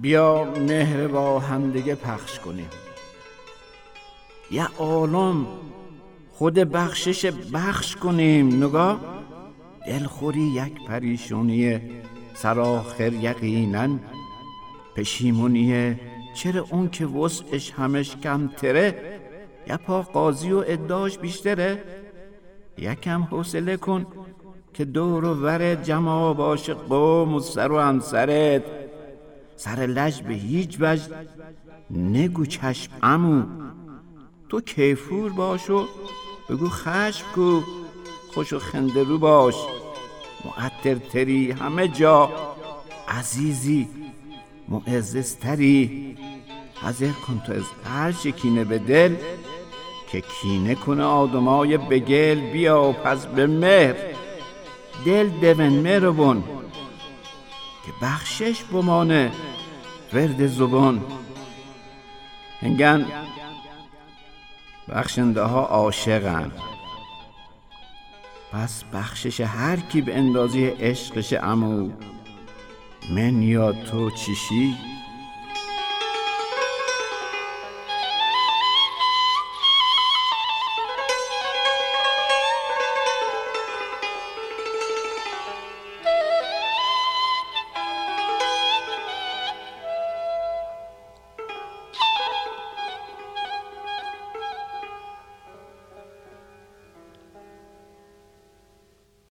بیا مهر با همدیگه پخش کنیم. یه عالم خود بخشش بخش کنیم. نگاه دلخوری یک پریشونیه، سرآخر یقیناً پشیمونیه. چرا اون که وسعش همش کمتره، یا پا قاضی و ادعاش بیشتره؟ یکم حوصله کن که دور و ور جمع باشه قوم و سر و همسرت. سر لج به هیچ وجه نگو چشم عمو. تو کیفور باش و بگو خشم کو، خوش و خنده رو باش، مؤطرتری همه جا، عزیزی معززتری. حذر کن تو از هر چه کینه به دل، که کینه کنه آدمای بگل. بیا پس به مهر دل دون مهربون، که بخشش بمانه ورد زبان. هنگن بخشنده ها عاشقن، پس بخشش هر کی به اندازه عشقش عمو. من یا تو چیشی